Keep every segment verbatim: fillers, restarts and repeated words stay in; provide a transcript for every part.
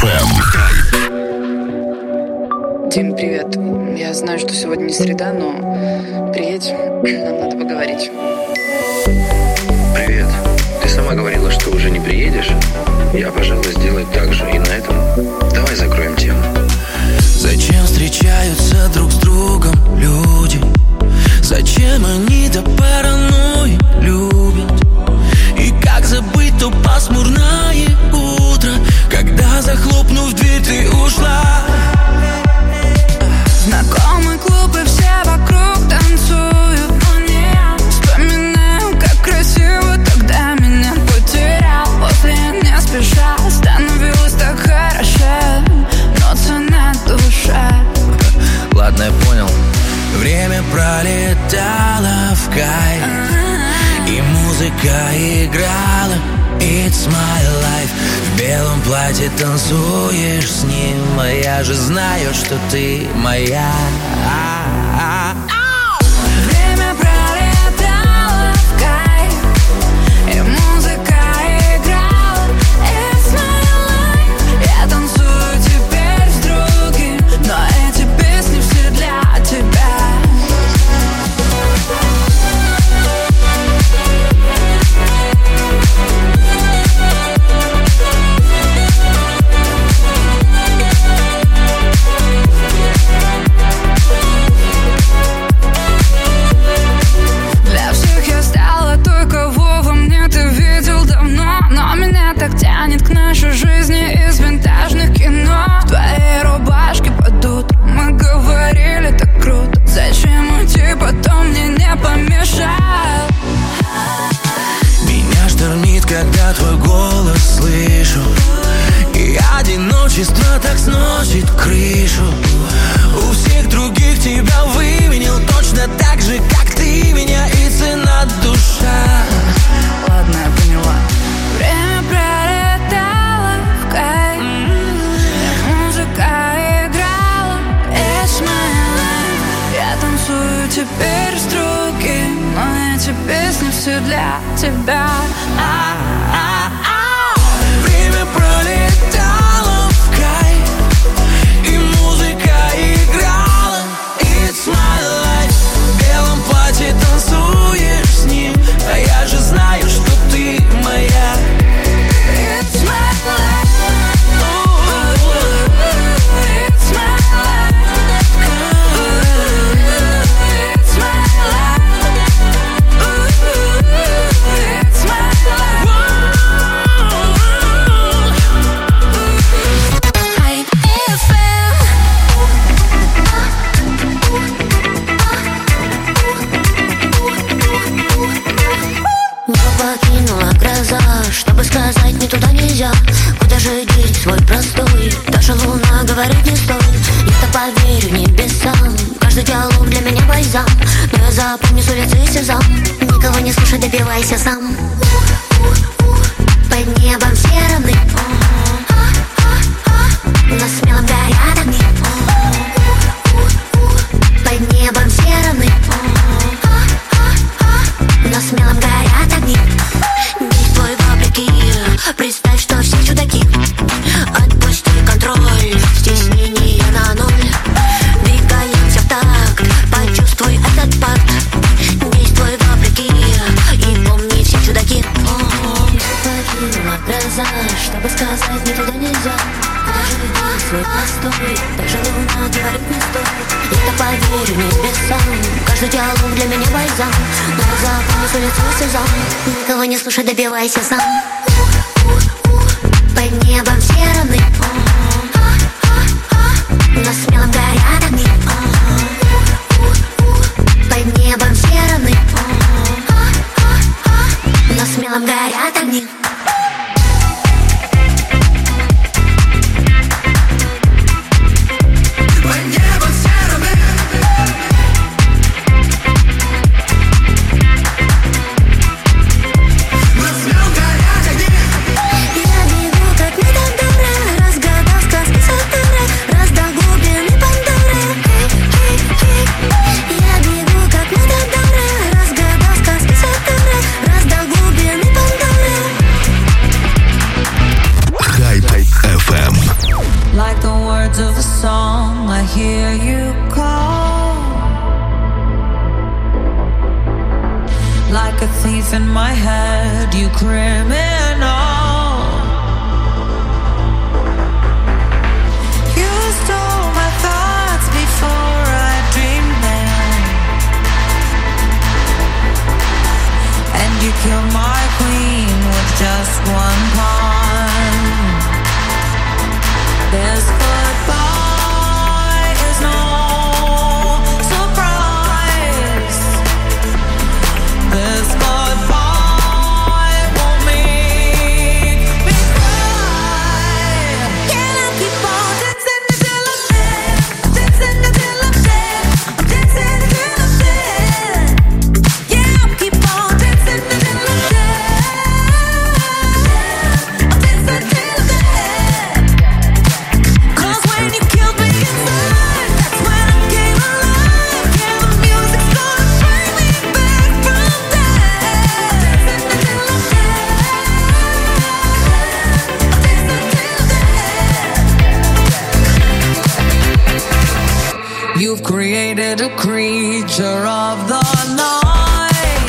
эф эм. Дим, привет. Я знаю, что сегодня не среда, но приедь, нам надо поговорить. Привет. Ты сама говорила, что уже не приедешь. Я, пожалуй, сделаю так же. И на этом давай закроем тему. Зачем встречаются друг с другом люди? Зачем они до паранойи любят? И как забыть то пасмурное утро, когда, захлопнув дверь, ты ушла? Знакомый клуб, и все вокруг танцуют, но не я. Вспоминаю, как красиво тогда меня потерял. После не спеша становилось так хорошо, но цена душа. Ладно, я понял. Время пролетало в кайф, и музыка играла It's my life. В белом платье танцуешь с ним, а я же знаю, что ты моя. Время пролетало в кайф, и музыка играла It's my life. Я танцую теперь с другим, но эти песни все для тебя. Так тянет к нашей жизни из винтажных кино. В твоей рубашке под утро мы говорили так круто. Зачем уйти, потом мне не помешал. Меня штормит, когда твой голос слышу, и одиночество так сносит крышу. У всех других тебя выменил точно так же, как ты меня, и цена душа. Ладно, я поняла. Время пролетало в кайф, музыка играла It's my life. Я танцую теперь с другим, но эти песни все для тебя. Время пролетало в кайф, и музыка играла It's my life. В белом платье танцуешь с ним, а я же знаю, что ты моя. It's my life. It's my life. It's my life. It's my life. Хай эф эм. Небо покинула гроза, чтобы сказать не туда нельзя. Куда же деть свой простой? Даже луна говорит не стоит. Я-то поверю небесам, каждый диалог для меня бальзам. Но я запомню с улицы сезам. Никого не слушай, добивайся сам. Под небом все равны, но смелым горят огни. Под небом все равны, но смелым горят огни. Действуй вопреки, представь, что все чудаки. Отпусти контроль, стеснение на ноль. Двигаемся в такт, почувствуй этот пакт. Действуй вопреки, и помни, все чудаки. Покинула гроза, чтобы сказать не туда нельзя. Куда же деть свой простой? Даже луна говорит не стоит. Я-то поверю небесам, каждый диалог для меня бальзам. Но я запомню с улицы сезам. Никого не слушай, добивайся сам. Под небом все равны, но смелым горят огни. Под небом все равны, но смелым горят огни. Я бегу, как метадора. life in my head, you criminal. You stole my thoughts before I dreamed them, and you killed my queen with just one pawn. This goodbye is no surprise. This goodbye won't make me cry. Can I keep on dancing until I'm dead? Dancing until I'm dead. I'm dancing until I'm dead. Yeah, I'll keep on dancing until I'm dead. I'm dancing till I'm dead. 'Cause when you killed me inside, that's when I came alive. Yeah, the music's gonna bring me back from death. Dancing until I'm dead. You've created a creature of the night.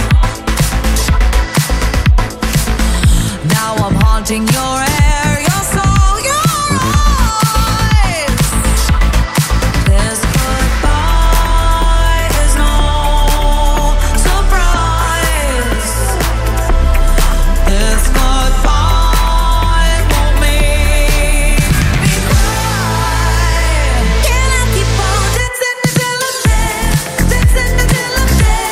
Now I'm haunting your air, your soul, your eyes. This goodbye is no surprise. This goodbye won't make me cry. Can I keep on dancing until I'm dead? Dancing until I'm dead.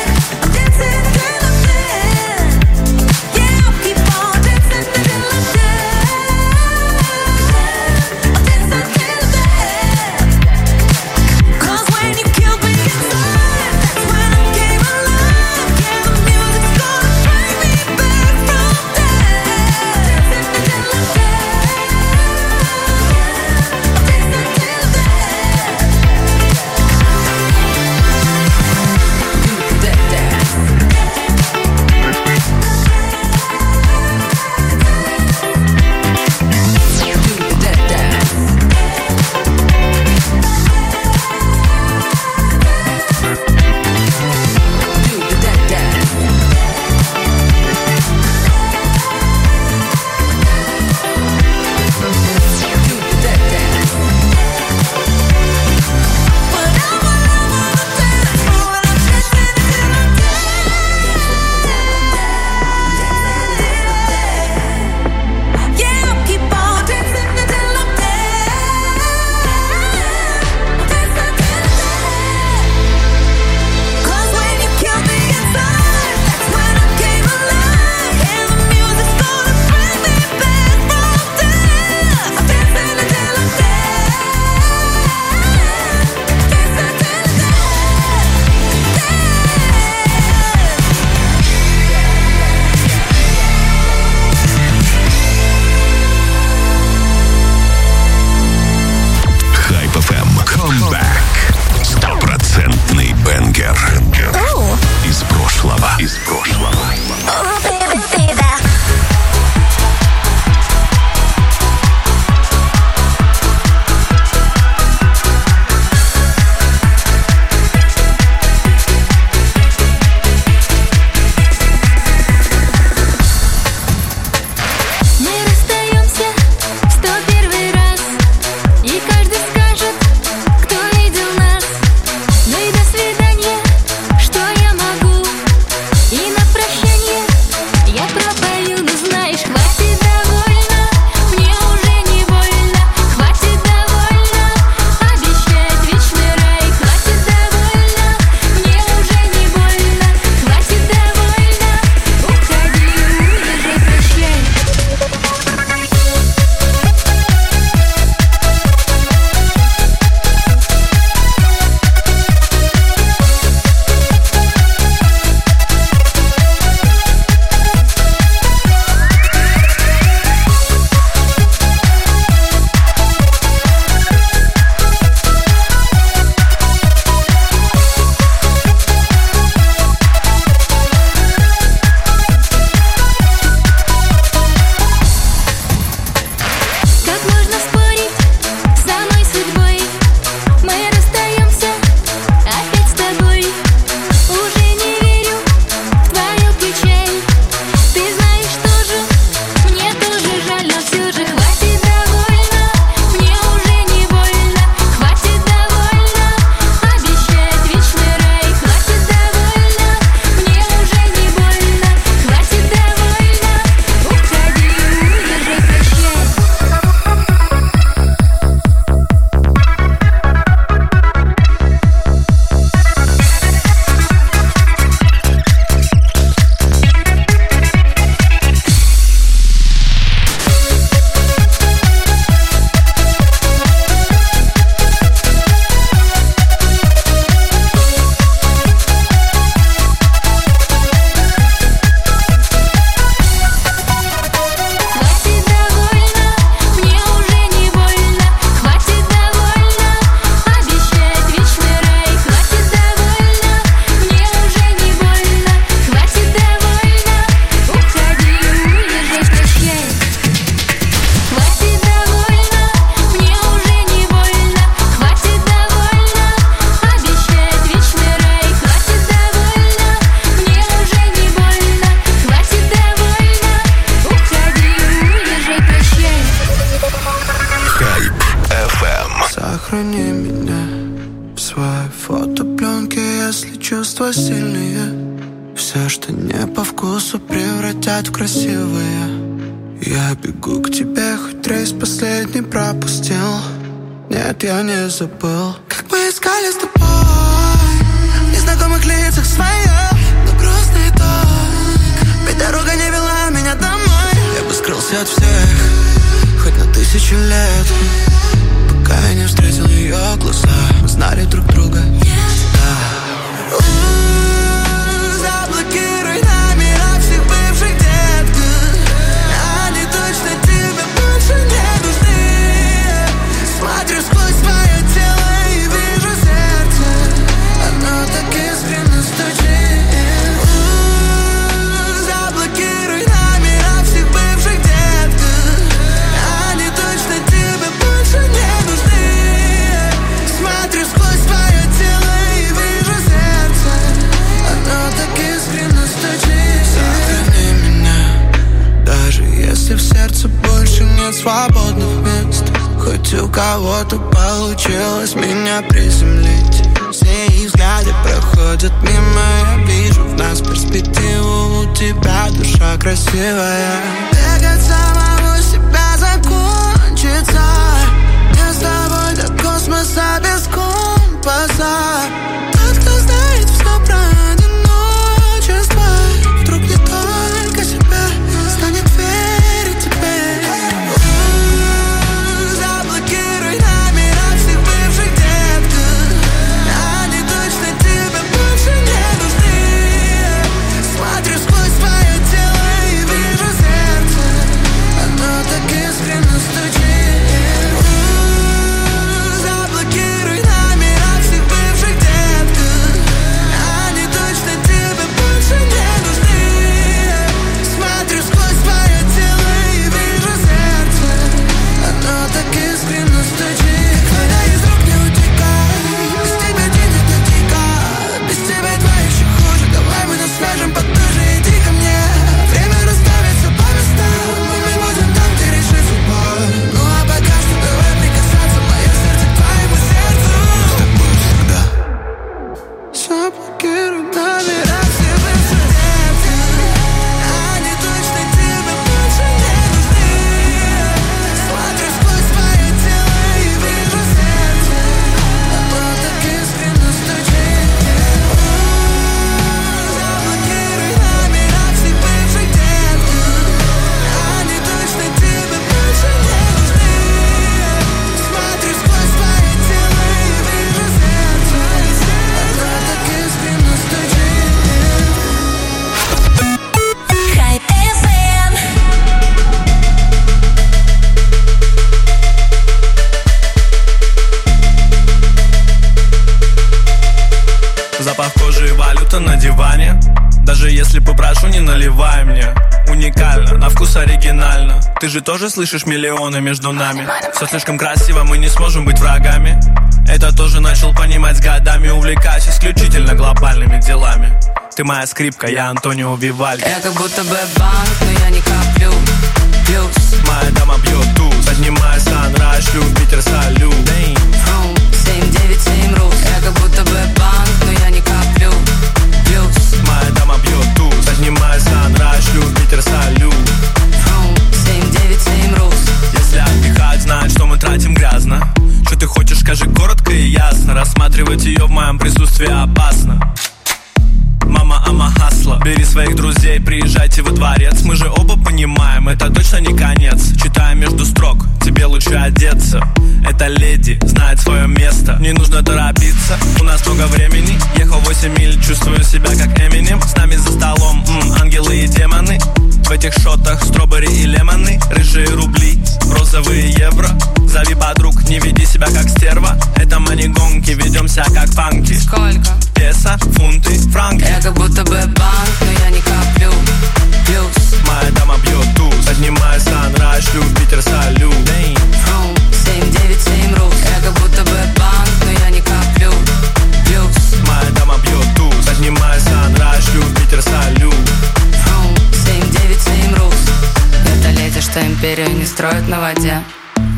Сохрани меня в своей фотопленке, если чувства сильные. Все, что не по вкусу, превратят в красивые. Я бегу к тебе, хоть рейс последний пропустил. Нет, я не забыл, как мы искали с тобой в незнакомых лицах своих, но грустный итог. Ведь дорога не вела меня домой. Я бы скрылся от всех, хоть на тысячу лет, пока я не встретил ее глаза. Мы знали друг друга. Да. Заблокируй номера всех бывших, детка. Они точно тебе больше не нужны. Смотрю сквозь твое тело и вижу сердце. Оно так искренне стучит. Заблокируй номера всех бывших, детка. Они точно тебе больше не нужны. Смотрю сквозь твое тело и вижу сердце. Оно так искренне стучит. Сохрани меня, даже если в сердце больше нет свободных мест. Хоть у кого-то получилось меня приземлить. Все их взгляды проходят мимо. Я вижу в нас перспективу. У тебя душа красивая. Бегать самого себя закончится. Не с тобой до космоса без компаса. Тот, кто знает все про одиночество, вдруг не только себя станет верить тебе. Заблокируй номера всех бывших, детка. Они точно тебе больше не нужны. Смотрю сквозь твое тело и вижу сердце. Оно так искренне стучит. Заблокируй номера всех бывших, детка. Они точно тебе больше не нужны. Смотрю сквозь твое тело и вижу сердце. Оно так искренне стучит. Когда из рук не утекай, без тебя день это дико. Без тебя два еще хуже. Давай мы нас свяжем потуже, иди ко мне. Время расставится по местам. Мы будем там, где решит судьба. Ну а пока что давай прикасаться. Мое сердце к твоему сердцу. С тобой всегда. Заблокируй номера всех бывших, детка. Они точно тебе больше не нужны. Смотрю сквозь твое тело и вижу сердце. Оно так искренне стучит. Заблокируй номера всех бывших, детка. Они точно тебе больше не нужны. Смотрю сквозь твое тело и вижу сердце. Оно так искренне стучит. Хайп эф эм. Запах кожи и валюта на диване. Даже если попрошу, не наливай мне. Уникально, на вкус оригинально. Ты же тоже слышишь миллионы между нами. Все слишком красиво, мы не сможем быть врагами. Это тоже начал понимать с годами. Увлекаюсь исключительно глобальными делами. Ты моя скрипка, я Антонио Вивальди. Я как будто бы банк, но я не коплю. Плюс Моя дама бьет туз. Поднимаю санрайз, шлю в Питер салют. фрум семь девять семь рус. Я как будто бы банк, но я не коплю. Плюс Моя дама бьет туз. Поднимаю санрайз, шлю в Питер салют. фрум семь девять семь рус. Если отдыхать, знать, что мы тратим грязно. Что ты хочешь, скажи коротко и ясно. Рассматривать ее в моем присутствии опасно. Мама, ама, хасла. Бери своих друзей, приезжайте во дворец. Мы же оба понимаем, это точно не конец. Читаю между строк, тебе лучше одеться. Эта леди знает свое место. Не нужно торопиться, у нас много времени. Ехал восемь миль, чувствую себя как Эминем. С нами за столом м, ангелы и демоны. В этих шотах стробери и лемоны. Рыжие рубли, розовые евро. Зови подруг, не веди себя как стерва. Это мы не гонки, ведемся как панки. Сколько? Песо, фунты, франки. Я как будто бы банк, но я не коплю. Плюс Моя дама бьет туз. Поднимаю санрайз, шлю в Питер салют. фрум семь девять семь рус. Я как будто бы банк, но я не коплю. Плюс Моя дама бьет туз. Поднимаю санрайз, шлю в Питер салют. фрум семь девять семь рус. Это леди, что империю не строят на воде.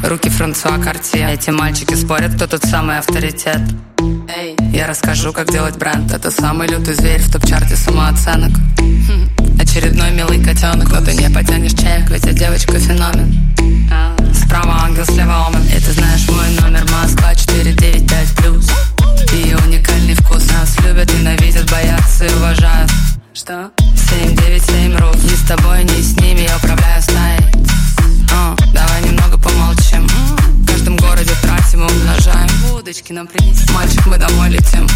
руки Франсуа Картье. Эти мальчики спорят, кто тут самый авторитет. Эй, я расскажу, как делать бренд. Это самый лютый зверь в топ-чарте самооценок. Очередной милый котенок, но ты не потянешь чек, ведь я девочка феномен. Справа ангел, слева омен. И ты знаешь мой номер, Москва четыре девять пять плюс. И уникальный вкус. Нас любят, ненавидят, боятся и уважают. Что? семь девять семь рус. Ни с тобой, ни с ними, я управляю стаей. uh, Давай немного помолчим. В каждом городе тратим и умножаем. Удочки нам принеси. Мальчик, мы домой летим.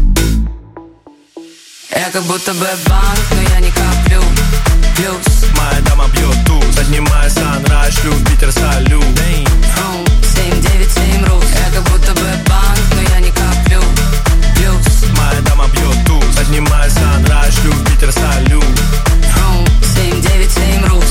Я как будто бы банк, но я не коплю. Плюс моя дама бьет туз. Поднимаю санрайз, шлю Питер, салют. семь девять семь рус. Я как будто бы банк, но я не коплю. Плюс моя дама бьет туз. Поднимаю санрайз, шлю Питер, салют. семь девять семь рус.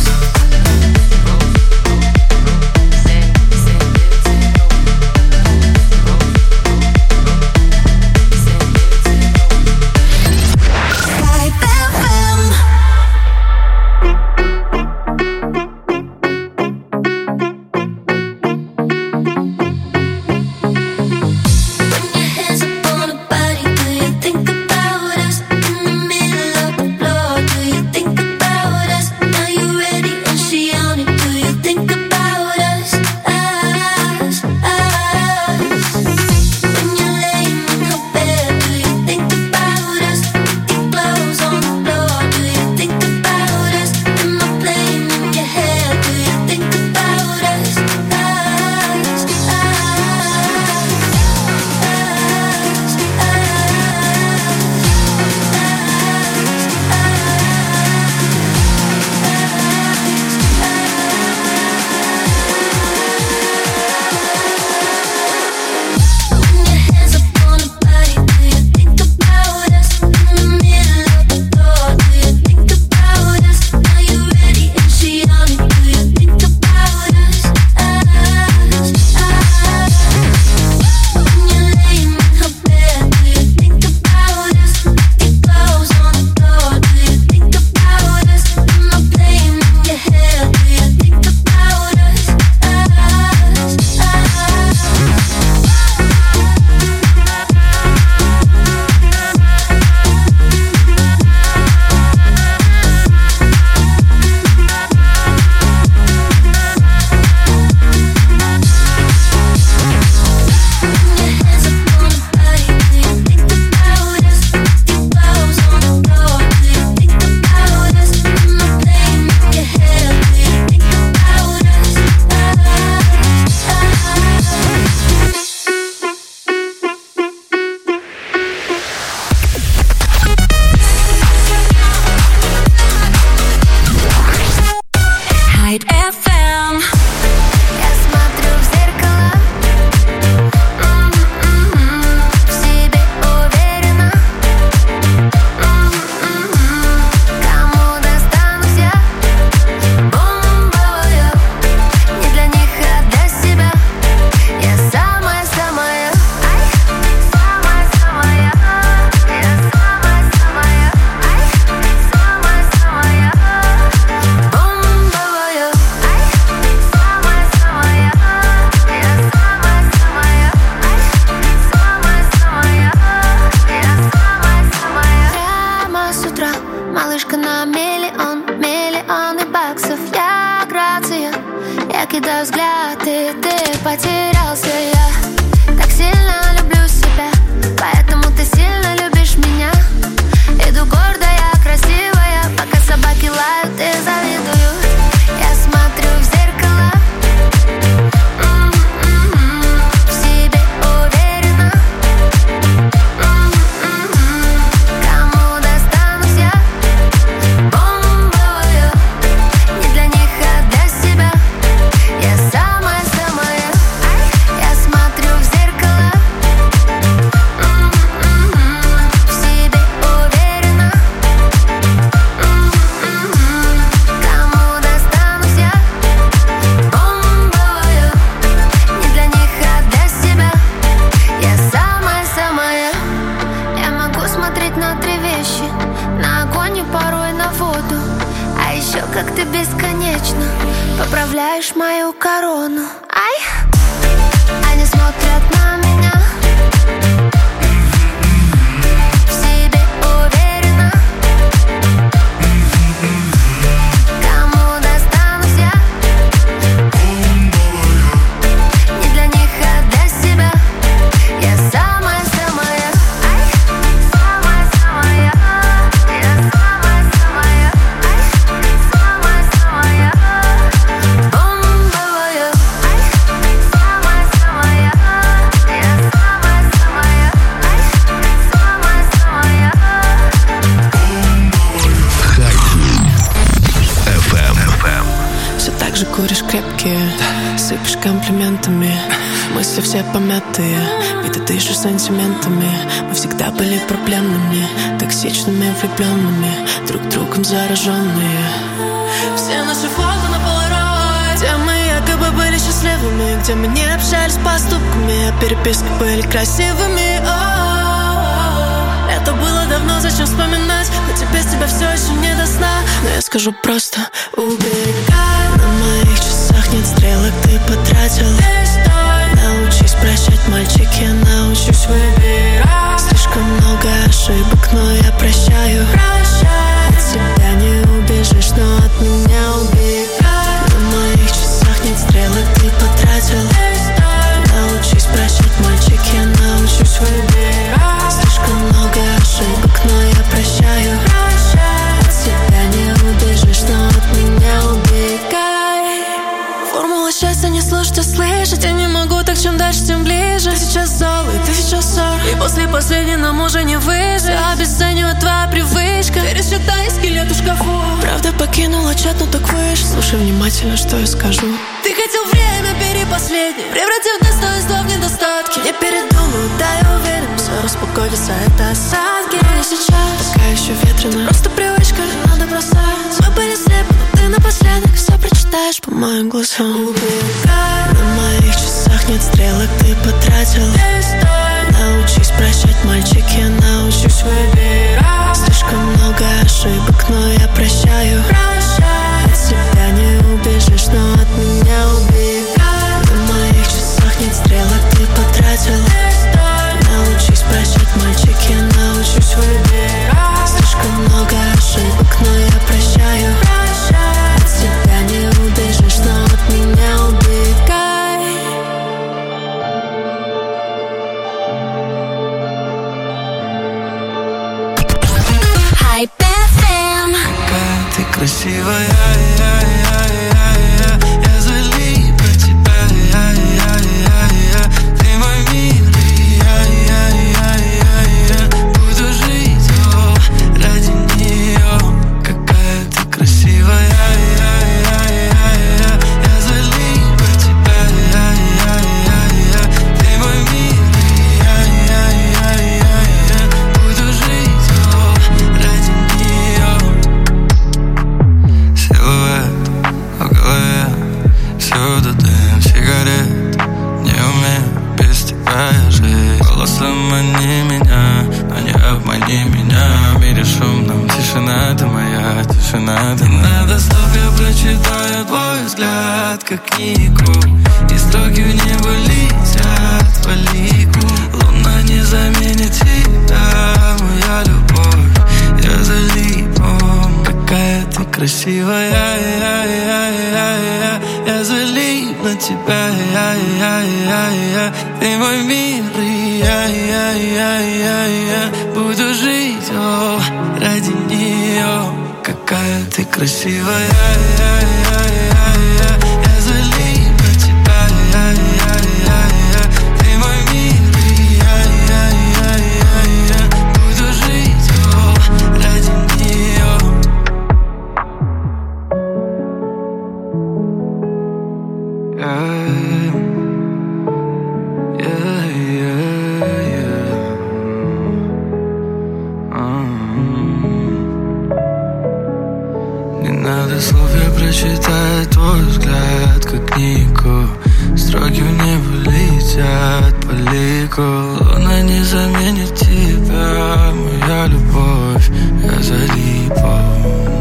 все помятые, ведь ты дышишь сантиментами. Мы всегда были проблемными, токсичными, влюбленными, друг другом зараженные. Все наши фото на полароид, где мы якобы были счастливыми, где мы не общались поступками, а переписки были красивыми. О-о-о. Это было давно, зачем вспоминать? Хоть и без тебя все еще не до сна. Но я скажу просто: убегай. На моих часах нет стрелок, ты потратил. Научись прощать, мальчик, я научусь выбирать. Слишком много ошибок, но я прощаю. От тебя не убежишь, но от меня убегай. На моих часах нет стрелок, ты потратил. Научись прощать, мальчик, я научусь выбирать. Слишком много ошибок, но я прощаю. От тебя не убежишь, но от меня убегай. Формула счастья не слушать, а слышать. Я не могу, так чем дальше, тем ближе. Ты сейчас золой, ты сейчас ссор, и после последней нам уже не выжить. Все обесценивает твоя привычка. Пересчитай скелет в шкафу. Правда покинула чат, ну так выше. Слушай внимательно, что я скажу. Ты хотел время перепоследнее, превратив достоинство в недостатки. Не передумаю, да, я уверен, все распогодится, это осадки. Не сейчас, пока еще ветрено, просто привычка, надо бросать. Свой были слепы, но ты напоследок все прочитаешь по моим глазам. Убегай. На моих часах нет стрелок, ты потратил. Научись прощать, мальчик, я научусь выбирать. Слишком много ошибок, но я прощаю. От тебя не убежишь, но от меня убегай. На моих часах нет стрелок, ты потратил. Научись прощать, мальчик, я научусь выбирать. Слишком много ошибок, но я прощаю. От тебя не убежишь, но от меня убегай. Hype эф эм. Какая ты красивая, я, я, я, я, я залип на тебя, я, я, я, я, ты мой мир, я, я, я, я, я буду жить, о, ради нее. Какая ты красивая, я, я, я, я, я залип на тебя, я, я, я, я, ты мой мир, я, я, я, я, я буду жить, о, ради нее. Силуэт в голове, всюду дым сигарет. Не умею без тебя я жить. Голосом мани меня, но не обмани меня. В мире шумном тишина ты моя, тишина ты моя. Надо слов, я прочитаю твой взгляд, как книгу. И строки в небо летят по лику. Луна не заменит тебя, моя любовь. Я залип, о, какая ты красивая, я, я, я, я, я, я залип на тебя, я, я, я, я, ты мой мир, я, я, я, я, я буду жить, о, ради нее. Какая ты красивая, я, я, я, я, я залип на тебя, я, я, я, я, ты мой мир, я, я, я, я, я буду жить, о, ради нее. Yeah, yeah, yeah, yeah. Uh-huh. Не надо слов, я прочитаю твой взгляд, как книгу. Строки в небо летят по лику. Луна не заменит тебя, моя любовь. Я залипал.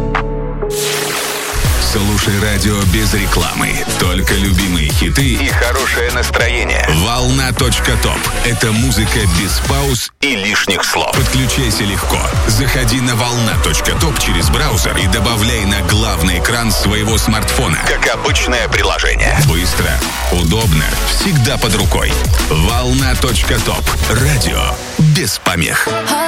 Слушай радио без рекламы. Только любимые хиты и хорошее настроение. Волна точка топ. Это музыка без пауз и лишних слов. Подключайся легко. Заходи на волна точка топ через браузер и добавляй на главный экран своего смартфона. Как обычное приложение. Быстро, удобно, всегда под рукой. волна точка топ. Радио без помех.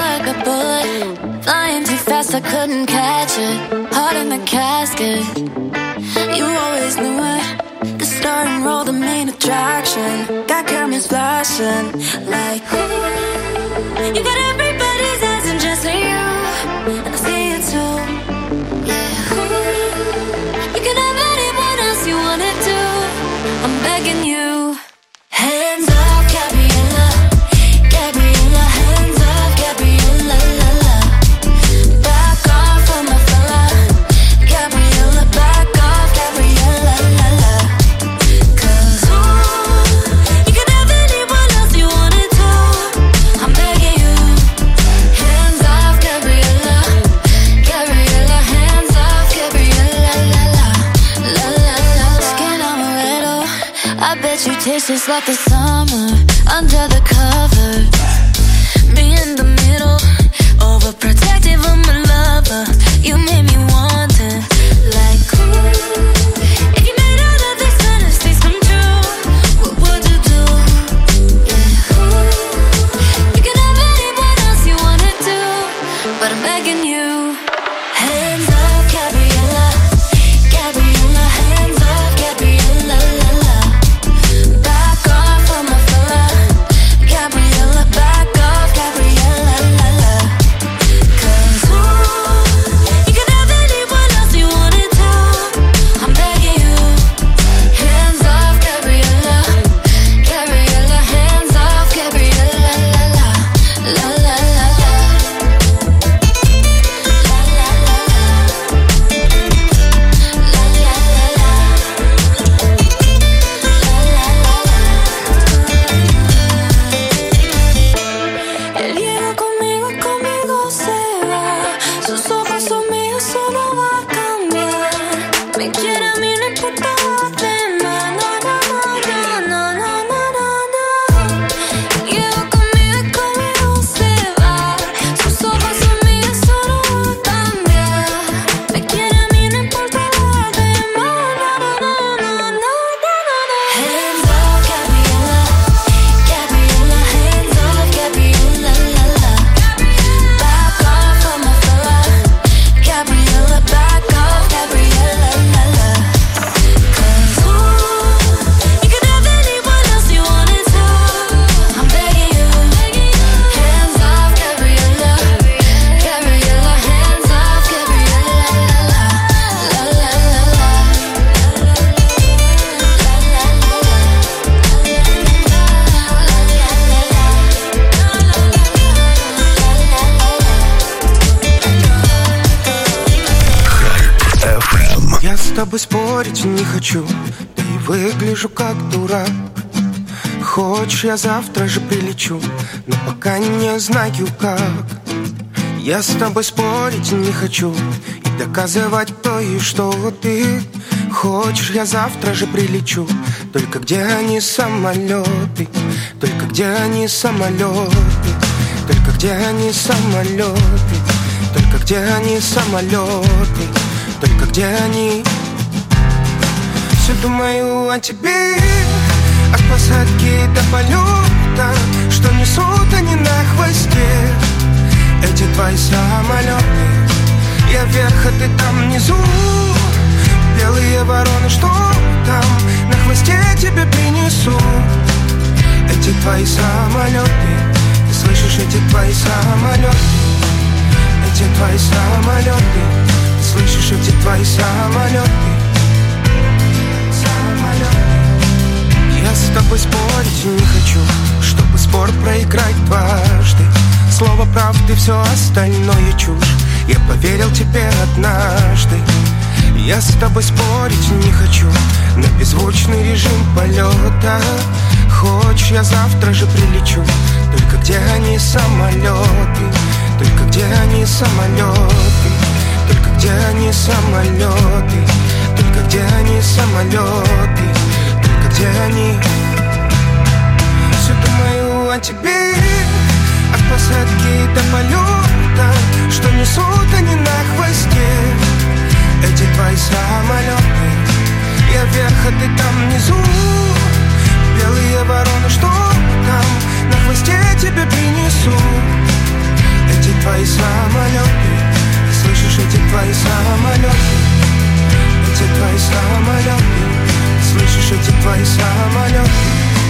Flying too fast, I couldn't catch it. Heart in the casket. You always knew it. The star and roll, the main attraction. Got cameras flashing like ooh. You got everybody's eyes and just for you. And I see it too. Yeah. Ooh. You can have anyone else you wanna do. I'm begging you. Hands It's like the summer under the covers. Me in the middle, overprotective of my lover. You made me wonder, like, ooh, if you made all of these fantasies come true, what would you do? Yeah, ooh, you can have anyone else you wanna do, but I'm begging you. Hands off, Gabriella, Gabriella, hands off, Gabriella, la la. Back off of my fella, Gabriella, back off, Gabriella, la la. 'Cause ooh, you can have anyone else you wanna do. I'm begging you. Hands off, Gabriella, Gabriella, hands off, Gabriella, la la, la la la la. Él llega conmigo y conmigo se va. Sus ojos son míos, solo va a cambiar. Me quiere a mí, no importa lo demás. No, no, no, no, no, no, no, no. Llega conmigo y conmigo se va. Sus ojos son míos, solo va a cambiar. Me quiere a mí, no importa lo demás. No, no, no, no, no, no, no. Hands off, Gabriella, Gabriella, hands off, Gabriella, la la. Back off of my fella, Gabriella, back off, Gabriella, la la. 'Cause ooh, you can have anyone else you wanna do. I'm begging you. Hands off, Gabriella, Gabriella, hands off, Gabriella, la la, la la la Я с тобой спорить не хочу, да и выгляжу как дурак. Хочешь, я завтра же прилечу, но пока не знаю как. Я с тобой спорить не хочу и доказывать кто и что ты. Хочешь, я завтра же прилечу, только где они самолеты? Только где они самолеты? Только где они самолеты? Только где они самолеты? Только где они? Все думаю о тебе, от посадки до полета, что несут они на хвосте. Эти твои самолеты, я вверх, а ты там внизу. Белые вороны, что там на хвосте тебе принесу. Эти твои самолеты, ты слышишь, эти твои самолеты. Эти твои самолеты, ты слышишь, эти твои самолеты. Самолеты. Я с тобой спорить не хочу, чтобы спор проиграть дважды. Слово правды, все остальное чушь. Я поверил тебе однажды. Я с тобой спорить не хочу на беззвучный режим полета. Хочешь, я завтра же прилечу, только где они самолеты? Только где они самолеты? Только где они самолеты? Только где они самолеты? Только где они? Все думаю о тебе, от посадки до полета, что несут они на хвосте. Эти твои самолеты, я вверх, а ты там внизу. Белые вороны, что там на хвосте тебе принесу. Эти твои самолеты, ты слышишь, эти твои самолеты. Эти твои самолеты, ты слышишь, эти твои самолеты.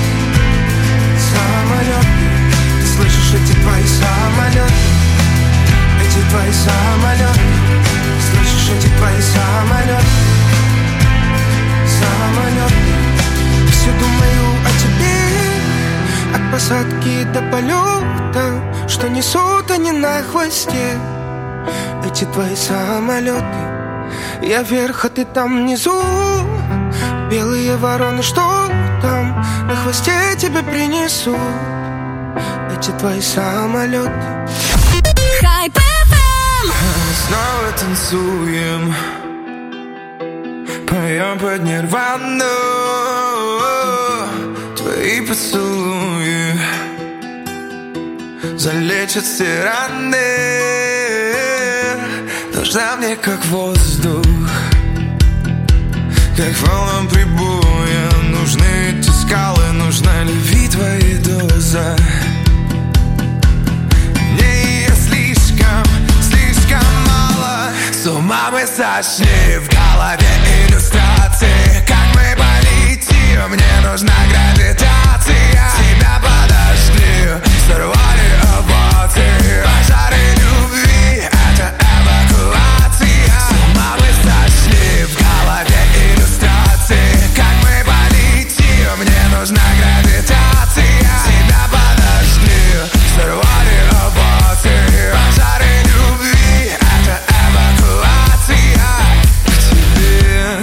Самолеты, ты слышишь, эти твои самолеты. Эти твои самолеты, ты слышишь, эти твои самолеты. Самолеты, все думаю о тебе, от посадки до полета, что несут они на хвосте. Эти твои самолеты, я вверх, а ты там внизу. Белые вороны, что там на хвосте тебе принесу. Эти твои самолеты. Хайп эф эм. Снова танцуем, поем под нирвану. твои поцелуи залечат все раны. Нужна мне как воздух, как волнам прибоя. Нужны эти скалы, нужна любви твоя доза. Мне ее слишком, слишком мало. С ума мы сошли, в голове иллюстрации. Как мы полетим, мне нужна гравитация. Тебя подожди, сорвали овации. Пожары любви, это эвакуация. С ума мы сошли, в голове иллюстрации. Как мы полетим, мне нужна гравитация. Тебя подожди, сорвали овации. Пожары любви, это эвакуация. К тебе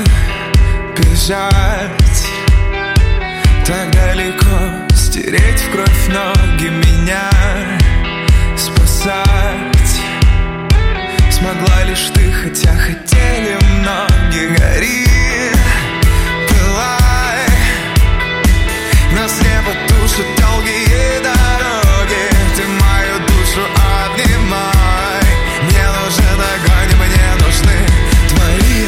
бежать так далеко, стереть в кровь ноги, меня спасать смогла лишь ты, хотя хотели многие. Гори, пылай, нас не потушат долгие дороги. Ты мою душу обнимай. Мне нужен огонь, мне нужны твои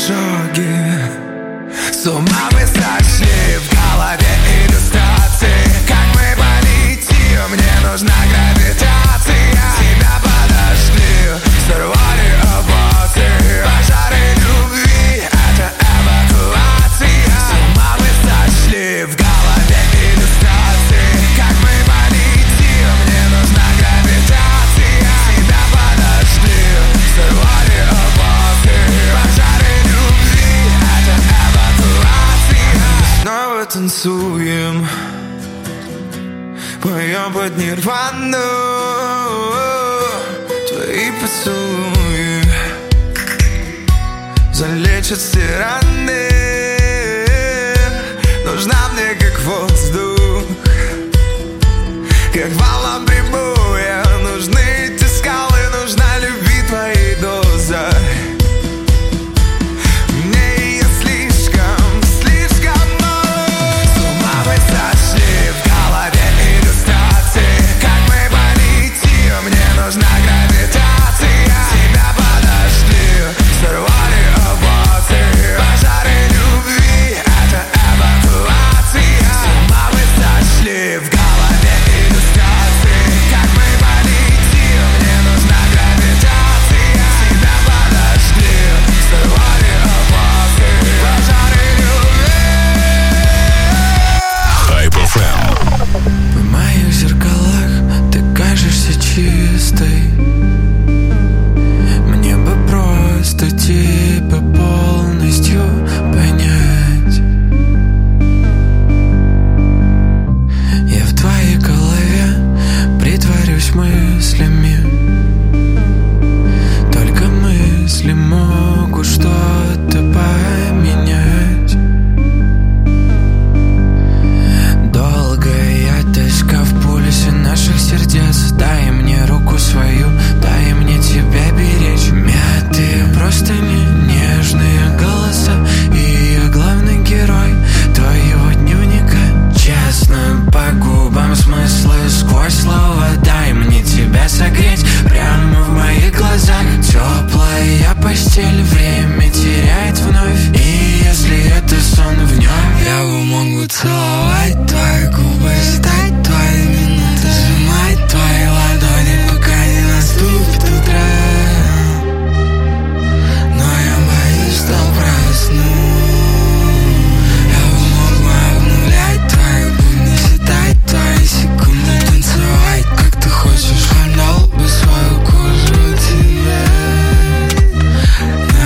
ожоги. С ума мы сошли, в голове иллюстрации. Как мы полетим, мне нужна гравитация. Тебя подожди, сорвали овации. Пожары любви, это эвакуация. С ума мы сошли, в голове иллюстрации. Как мы полетим, мне нужна гравитация. Тебя подожди, сорвали овации. Пожары любви, это эвакуация. Снова танцуем, поем под нирвану. Твои поцелуи залечат все раны. Нужна мне как воздух, как волна прибоя. Нужны эти скалы, нужна любви твоей доза. Мне ее слишком, слишком мало. С ума мы сошли, в голове иллюстрации. Как мы полетим, мне нужна гравитация. Тебя подожди, сорвали овации. Пожары любви, это эвакуация. С ума мы сошли, в голове иллюстрации. Как мы полетим, мне нужна гравитация. Тебя подожди, сорвали овации. Пожары любви. Хайп эф эм. В моих зеркалах ты кажешься чистой. Мне бы просто тебя полностью понять. Я в твоей голове притворюсь мыслями. Только мысли могут что-то поменять. Долгая тоска в пульсе наших сердец. Дай мне руку свою, дай мне тебя беречь. Мятые простыни, нежные голоса. И я главный герой твоего дневника. Честно, по губам смыслы сквозь слова. Дай мне тебя согреть прямо в моих глазах. Теплая постель, время теряет вновь. И если это сон в нем, я бы мог бы целовать твои губы, ждать твои минуты, сжимать твои ладони, пока не наступит утро. Но я боюсь, что просну. Я бы мог бы обнулять твои будни, считать твои секунды, танцевать, как ты хочешь. Отдал бы свою кожу тебе.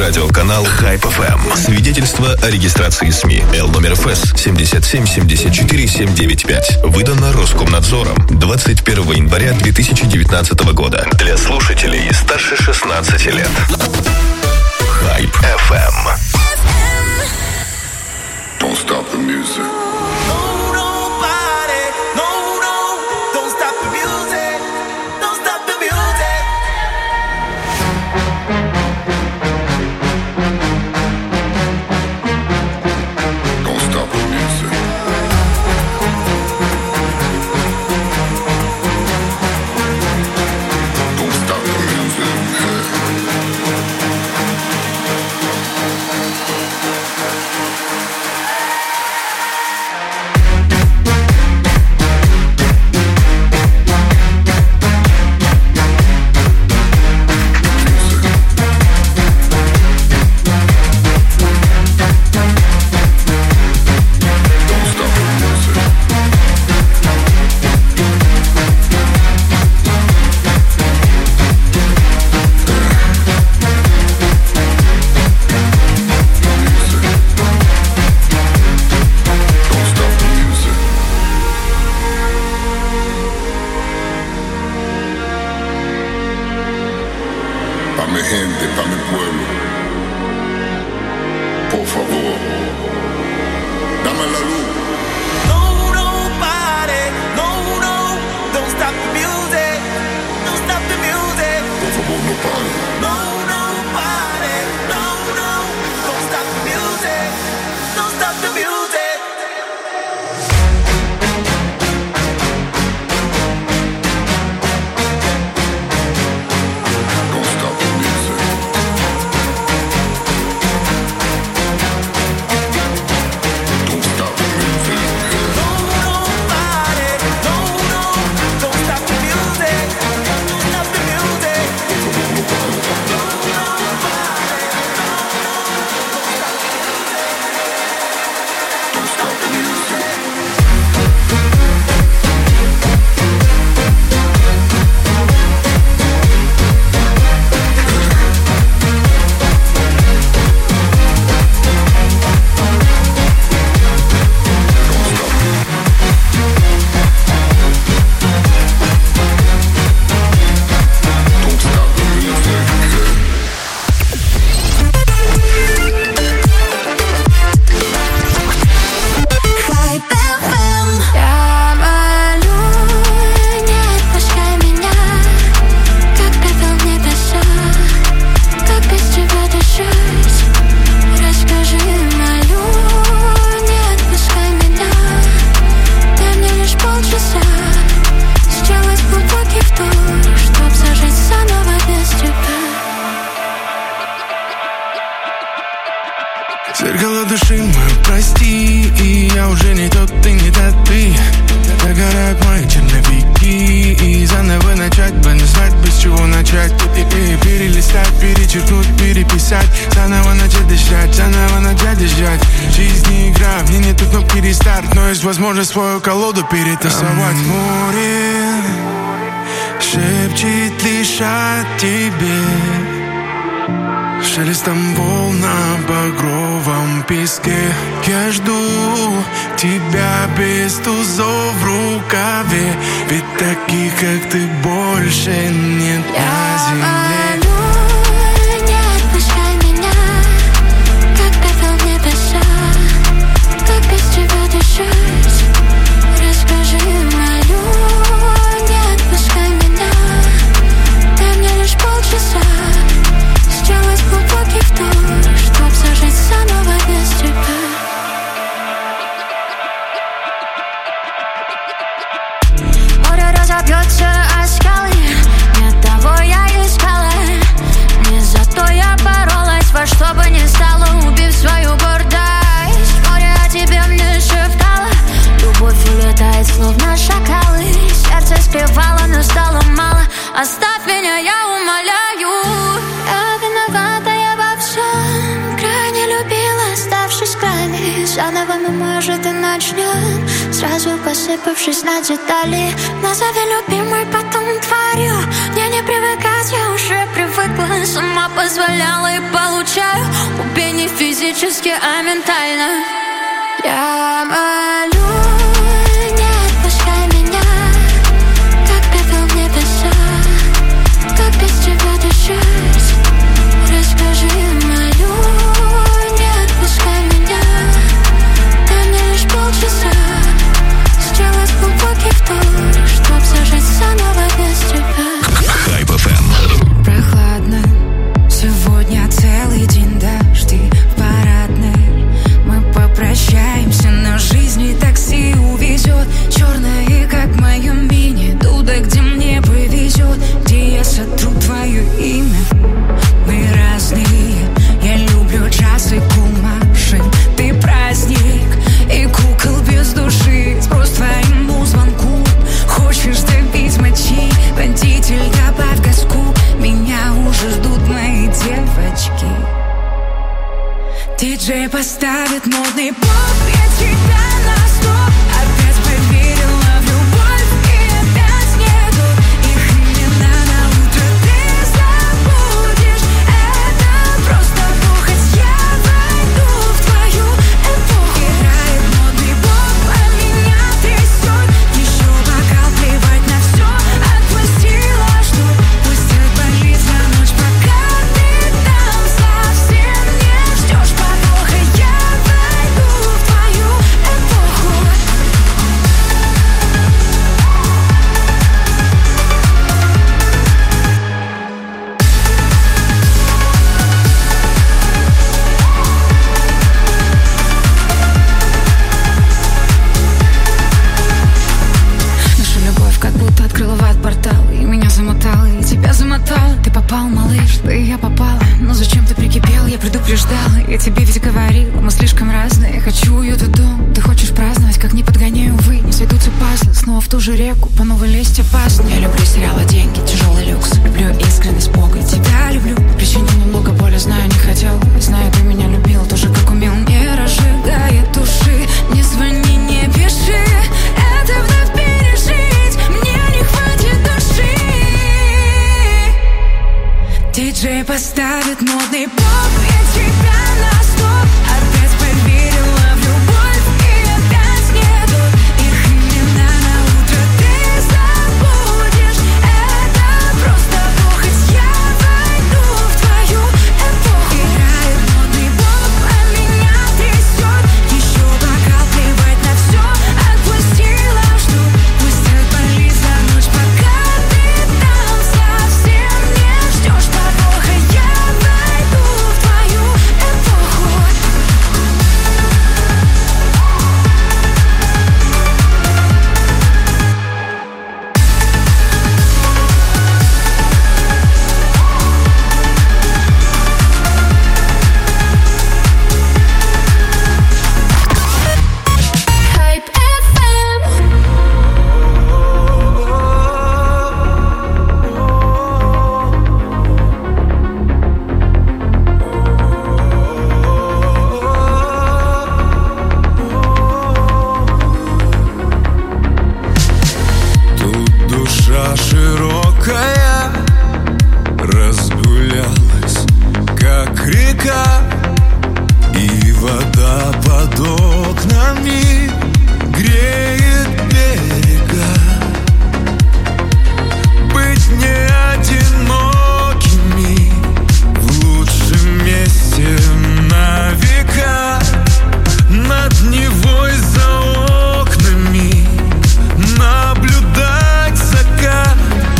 телерадиоканал Hype эф эм. Свидетельство о регистрации СМИ. Л номер ФС семь семь семь четыре семь девять пять. Выдано Роскомнадзором двадцать первого января две тысячи девятнадцатого года. Для слушателей старше шестнадцати лет. Hype эф эм. Don't stop the music. Зеркало души мой, прости, и я уже не тот, ты не та ты. Догорают мои черновики, и заново начать бы, не знать, без чего начать. И, и, и перелистать, перечеркнуть, переписать, заново начать дышать, заново начать дышать. Жизнь не игра, мне нету кнопки рестарт, но есть возможность свою колоду перетасовать. Море шепчет лишь о тебе, шелестом волн на багровом песке. Я жду тебя без тузов в рукаве, ведь таких, как ты, больше нет на земле. Что бы ни стало, убив свою гордость. Море о тебе мне шептало, любовь улетает, словно шакалы. Сердце скрывало, но стало мало. Оставь меня, я умоляю. Я виновата, я во всем. Крайне любила, оставшись крайней. Заново мы, может, и начнем. сразу посыпавшись на детали. Назови любимой, потом тварью. Мне не привыкать, я уже привыкла. Сама позволяла и получаю. Убей не физически, а ментально. Я молю, не отпускай меня. Как пепел в небеса, как без тебя дышать. Расскажи, молю, не отпускай меня. Дай мне лишь полчаса сделать глубокий вдох, чтоб зажить заново без тебя. Хайп эф эм. Прохладно, сегодня целый день дожди в парадной. Мы попрощаемся, но жизнь и такси увезет. Черное, как в моем мини, туда, где мне повезет, где я сотру твое имя. Мы разные, я люблю джаз и кул машин. Ты праздник и кукол без души. Спрос твоему звонку. Хочешь добить мочи, водитель, добавь газку. Меня уже ждут мои девочки. Диджей поставит модный поп, я тебя на стоп. Опять поверила в любовь и опять нету их имена на утро. Ты забудешь, это просто похоть. Я войду в твою эпоху. Играет модный поп, а меня трясет. Еще бокал, плевать на все. Отпустила, что пусть отболится ночь, пока ты там совсем не ждешь подвоха. Я войду в твою эпоху. Наша любовь как будто открыла в ад портал. И меня замотало, и тебя замотало. Ты попал, малыш, да и я попала. Но зачем ты прикипел, я предупреждала. Я тебе ведь говорила, мы слишком разные. Я хочу уют и дом, ты хочешь праздновать. Как не подгоняю, увы, не сойдутся пазлы. Снова в ту же реку, по новой лезть опасно. Я люблю сериалы, деньги, тяжелый люкс. Люблю искренность, Бога, и тебя люблю. Причинил немного боли, знаю, не хотел. Знаю, ты меня любил, тоже как умел. Не разжигая души, не звони, не пиши. Это вновь пережить, мне не хватит души. Диджей поставит модный поп, я тебя на стоп. Опять поверила в любовь и опять нету их имена на утро. Ты забудешь, это просто похоть. Я войду в твою эпоху. Играет модный поп, а меня трясет. Еще бокал, плевать на все. Отпустила, что пусть отболится ночь, пока ты там совсем не ждешь подвоха. Я войду в твою эпоху. Хайп эф эм. Тут душа широкая разгулялась, как река, и вода под окнами греет берега. Быть не одинокими в лучшем месте на века. Над Невой за окнами наблюдать закат.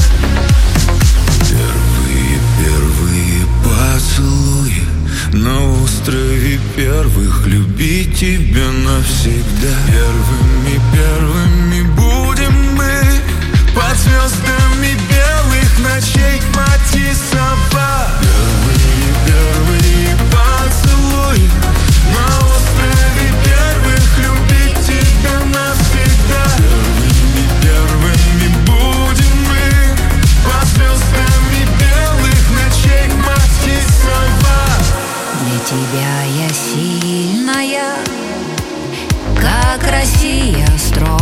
Первые, первые поцелуи на острове первых. Любить тебя навсегда. Первыми, первыми будем мы под звездами белых ночей Матисова. Первые, первые поцелуи на острове первых. Любить тебя навсегда. Первыми, первыми будем мы под звездами белых ночей Матисова. Для тебя я сильная, как Россия строй.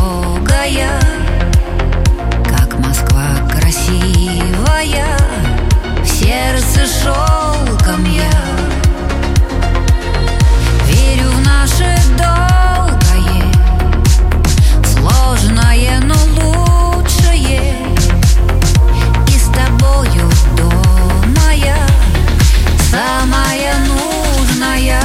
красивая, как Москва красивая, в сердце шелком я. Верю в наше долгое, сложное, но лучшее, и с тобою дома я самая нужная.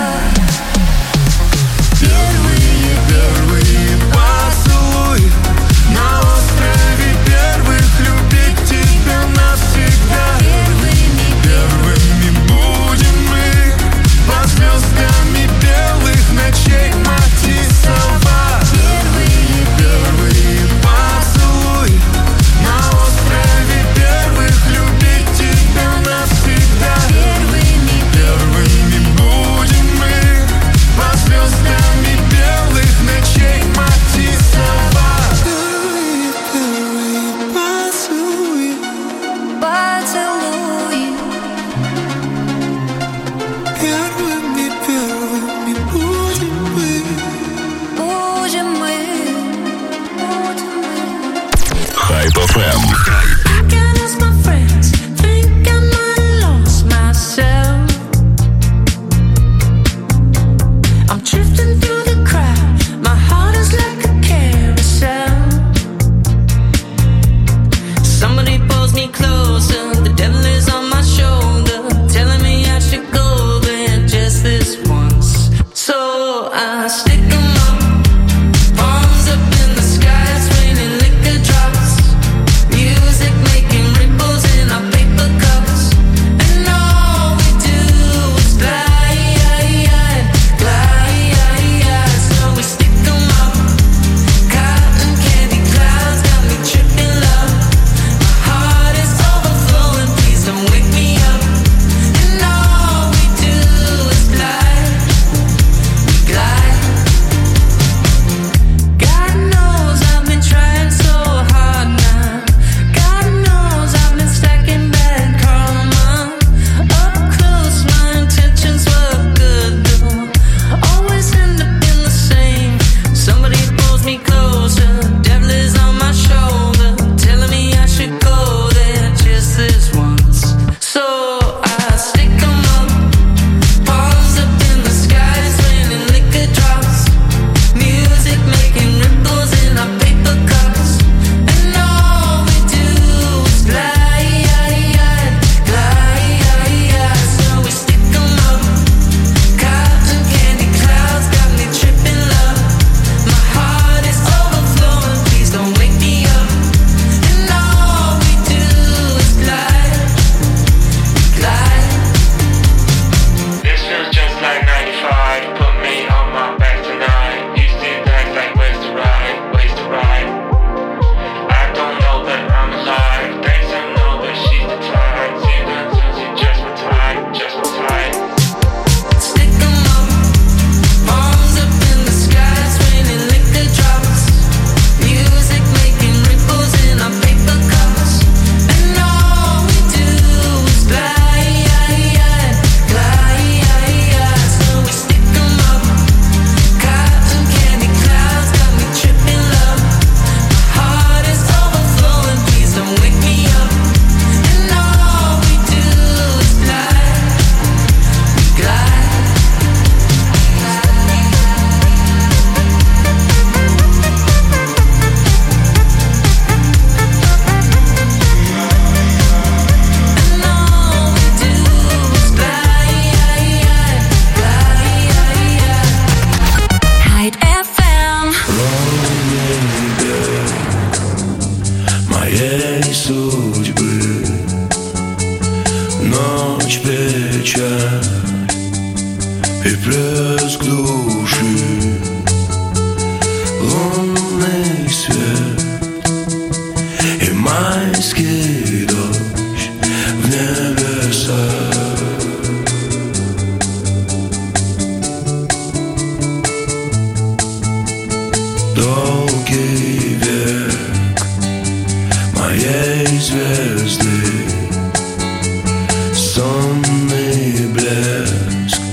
Первые, первые поцелуи на острове первых, любить тебя навсегда. Первыми, первыми будем мы под звездами белых ночей Матисова. Первые, первые поцелуи на острове первых, любить тебя навсегда. Первыми, первыми будем мы под звездами белых ночей Матисова. Первые, первые поцелуи, Поцелуи, первыми, первыми будем мы. будем мы, будем мы. Хайп эф эм. I can ask my friends, think I might have lost myself. I'm drifting through the crowd, my heart is like a carousel. Somebody pulls me closer, the devil is on my shoulder, telling me I should go there just this once. So I stick 'em up, palms up in the sky, it's raining liquor drops, music making ripples in our paper cups, and all we do is glide, glide. So we stick 'em up, cotton candy clouds got me tripping love. My heart is overflowing, please don't wake me up. And all we do is glide, we glide. God knows I've been trying so hard now. God knows I've been stacking bad karma. Up close, my intentions were good though. Always end up in the same. Somebody pulls me closer, devil is on my shoulder, telling me I should go there just this once. So I stick 'em up, palms up in the sky, it's raining liquor drops, music making ripples in our paper cups, and all we do is glide, glide. So we stick 'em up, cotton candy clouds got me tripping love. My heart is overflowing, please don't wake me up. And all we do is glide, glide. This feels just like ninety-five. Put me on my back tonight. Used to act like ways to ride, ways to ride. I don't know that I'm alive. Thanks, I know that she's the type. Seems until she just my type, just my type. Stick 'em up, palms up in the sky, it's raining liquor drops, music making ripples in our paper cups, and all we do is glide, glide. So we stick 'em up, cotton candy clouds got me tripping love. My heart is overflowing, please don't wake me up. And all we do is glide, we glide. And all we do is glide, glide. Hype эф эм. Моей судьбы ночь, печаль и плеск души, лунный свет и майский дождь в небесах. Долгий век моей звезды, сонный блеск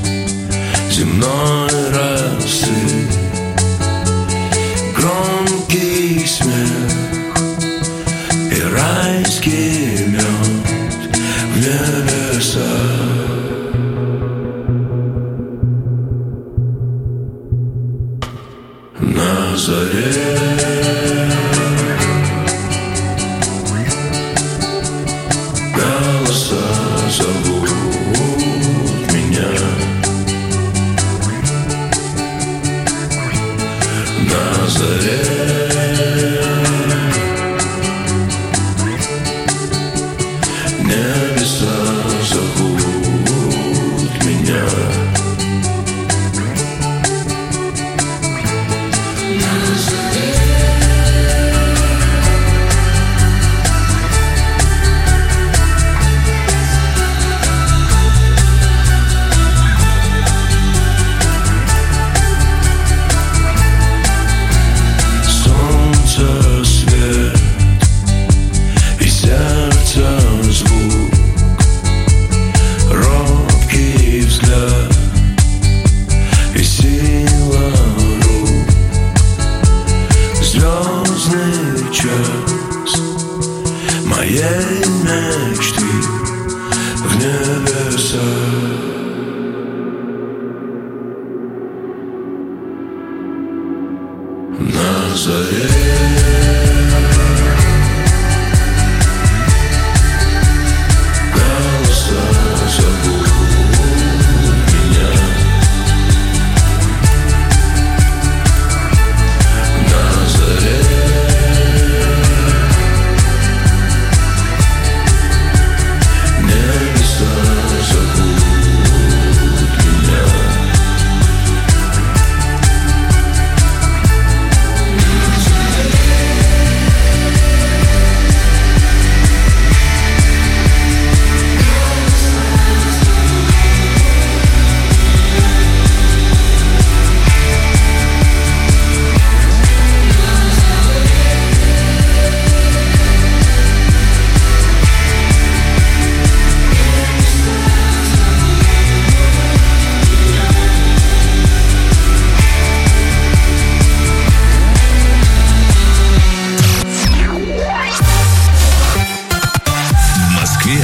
земной расы, громкий смех на заре. Голоса зовут меня на заре. Небеса зовут меня на заре. Солнце, свет и сердце звук, робкий взгляд и сила рук, звездный час моей мечты в небесах. На заре голоса зовут.